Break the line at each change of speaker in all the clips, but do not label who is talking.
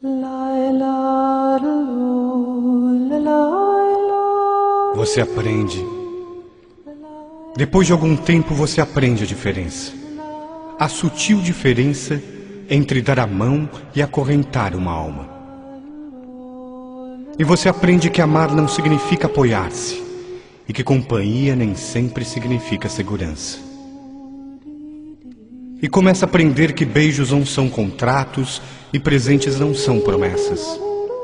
Você aprende. Depois de algum tempo você aprende a diferença. A sutil diferença entre dar a mão e acorrentar uma alma. E você aprende que amar não significa apoiar-se, e que companhia nem sempre significa segurança. E começa a aprender que beijos não são contratos e presentes não são promessas.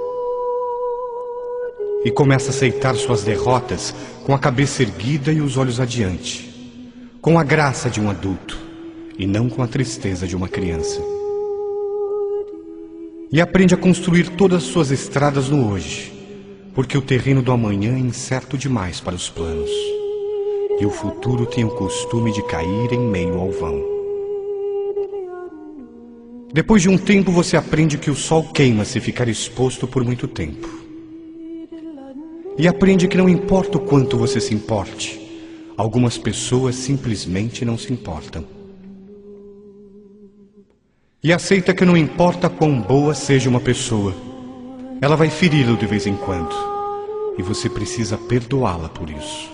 E começa a aceitar suas derrotas com a cabeça erguida e os olhos adiante, com a graça de um adulto e não com a tristeza de uma criança. E aprende a construir todas as suas estradas no hoje, porque o terreno do amanhã é incerto demais para os planos, e o futuro tem o costume de cair em meio ao vão. Depois de um tempo você aprende que o sol queima se ficar exposto por muito tempo. E aprende que não importa o quanto você se importe, algumas pessoas simplesmente não se importam. E aceita que não importa quão boa seja uma pessoa, ela vai feri-lo de vez em quando, e você precisa perdoá-la por isso.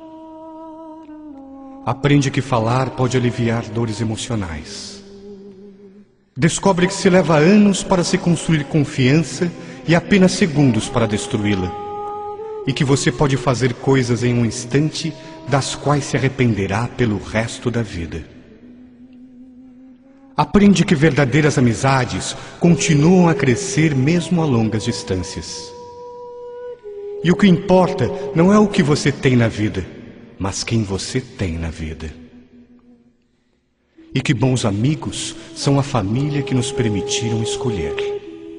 Aprende que falar pode aliviar dores emocionais. Descobre que se leva anos para se construir confiança e apenas segundos para destruí-la. E que você pode fazer coisas em um instante das quais se arrependerá pelo resto da vida. Aprende que verdadeiras amizades continuam a crescer mesmo a longas distâncias. E o que importa não é o que você tem na vida, mas quem você tem na vida. E que bons amigos são a família que nos permitiram escolher.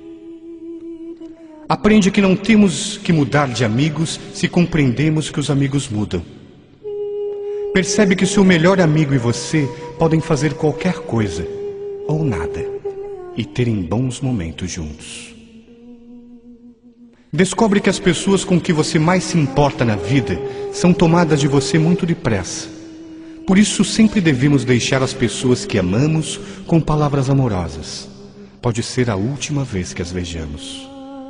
Aprende que não temos que mudar de amigos se compreendemos que os amigos mudam. Percebe que seu melhor amigo e você podem fazer qualquer coisa, ou nada, e terem bons momentos juntos. Descobre que as pessoas com que você mais se importa na vida são tomadas de você muito depressa. Por isso sempre devemos deixar as pessoas que amamos com palavras amorosas. Pode ser a última vez que as vejamos.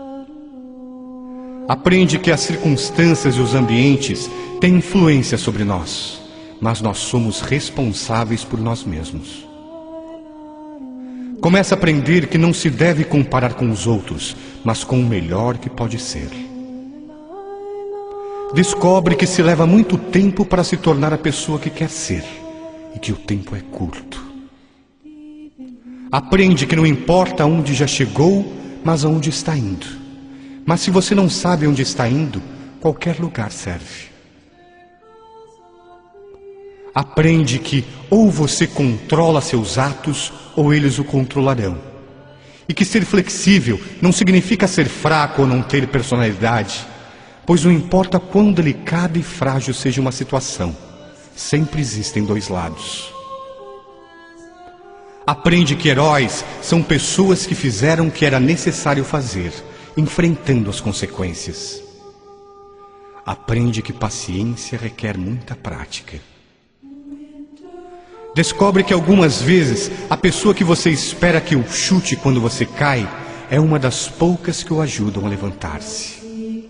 Aprende que as circunstâncias e os ambientes têm influência sobre nós, mas nós somos responsáveis por nós mesmos. Começa a aprender que não se deve comparar com os outros, mas com o melhor que pode ser. Descobre que se leva muito tempo para se tornar a pessoa que quer ser, e que o tempo é curto. Aprende que não importa onde já chegou, mas aonde está indo. Mas se você não sabe onde está indo, qualquer lugar serve. Aprende que ou você controla seus atos, ou eles o controlarão. E que ser flexível não significa ser fraco ou não ter personalidade, pois não importa quão delicada e frágil seja uma situação, sempre existem dois lados. Aprende que heróis são pessoas que fizeram o que era necessário fazer, enfrentando as consequências. Aprende que paciência requer muita prática. Descobre que algumas vezes a pessoa que você espera que o chute quando você cai é uma das poucas que o ajudam a levantar-se.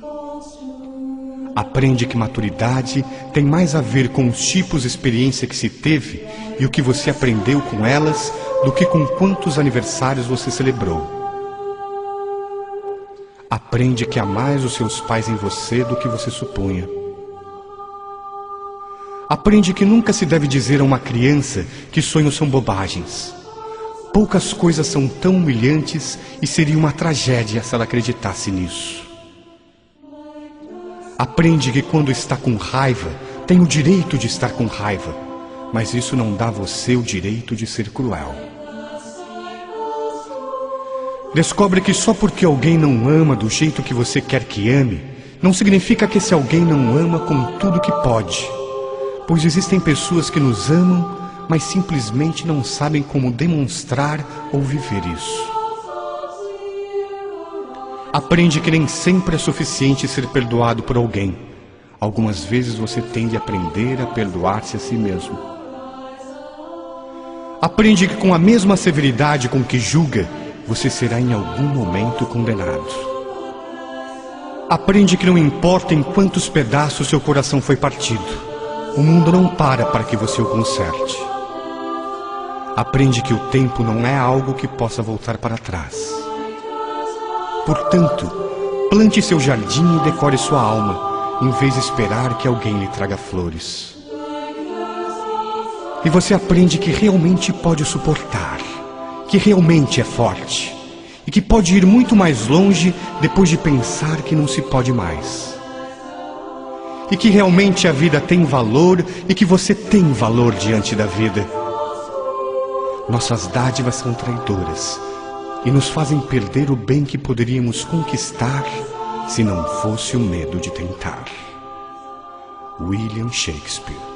Aprende que maturidade tem mais a ver com os tipos de experiência que se teve e o que você aprendeu com elas do que com quantos aniversários você celebrou. Aprende que há mais os seus pais em você do que você supunha. Aprende que nunca se deve dizer a uma criança que sonhos são bobagens. Poucas coisas são tão humilhantes e seria uma tragédia se ela acreditasse nisso. Aprende que quando está com raiva, tem o direito de estar com raiva, mas isso não dá a você o direito de ser cruel. Descobre que só porque alguém não ama do jeito que você quer que ame, não significa que esse alguém não ama com tudo que pode. Pois existem pessoas que nos amam, mas simplesmente não sabem como demonstrar ou viver isso. Aprende que nem sempre é suficiente ser perdoado por alguém. Algumas vezes você tem de aprender a perdoar-se a si mesmo. Aprende que com a mesma severidade com que julga, você será em algum momento condenado. Aprende que não importa em quantos pedaços seu coração foi partido, o mundo não para que você o conserte. Aprende que o tempo não é algo que possa voltar para trás. Portanto, plante seu jardim e decore sua alma, em vez de esperar que alguém lhe traga flores. E você aprende que realmente pode suportar, que realmente é forte, e que pode ir muito mais longe depois de pensar que não se pode mais. E que realmente a vida tem valor e que você tem valor diante da vida. Nossas dádivas são traidoras e nos fazem perder o bem que poderíamos conquistar se não fosse o medo de tentar. William Shakespeare.